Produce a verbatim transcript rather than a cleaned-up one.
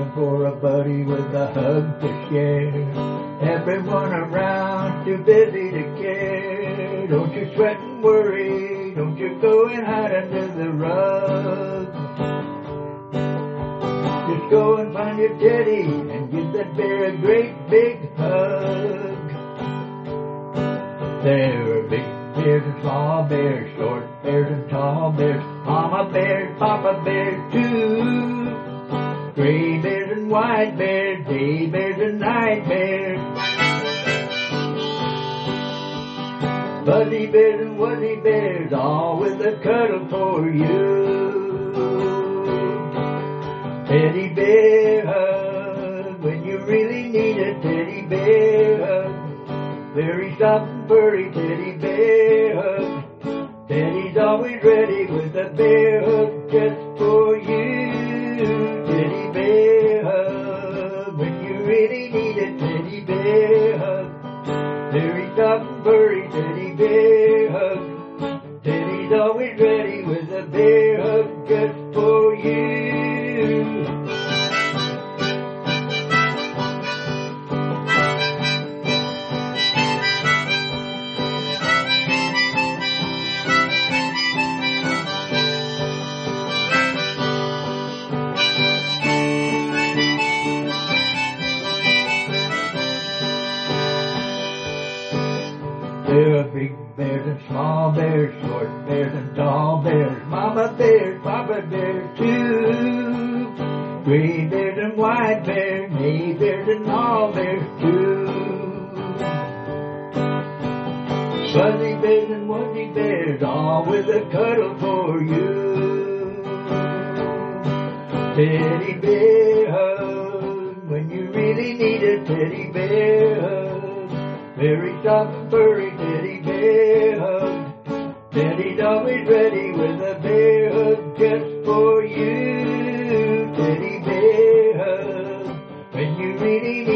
looking for a buddy with a hug to share. Everyone around too busy to care. Don't you sweat and worry, don't you go and hide under the rug. Just go and find your teddy and give that bear a great big hug. There are big bears and small bears, short bears and tall bears, mama bears, papa bears too. Gray bears and white bears, day bears and night bears. Fuzzy bears and wuzzy bears, all with a cuddle for you. Teddy bear hug, when you really need a teddy bear hug. Very soft and furry teddy bear hug. Teddy's always ready with a bear hug just for you. Teddy bear hug, when you really need a teddy bear hug. Very soft and furry teddy bear hug. Teddy's always ready with a bear hug just for you. There are big bears and small bears, short bears and tall bears, mama bears, papa bears too. Gray bears and white bears, hay bears and all bears too. Fuzzy bears and wuzzy bears, all with a cuddle for you. Teddy bear hug, when you really need a teddy bear hug. Very soft and furry teddy bear hug. Teddy's always ready with a bear hug just for you. Teddy bear hug, when you really need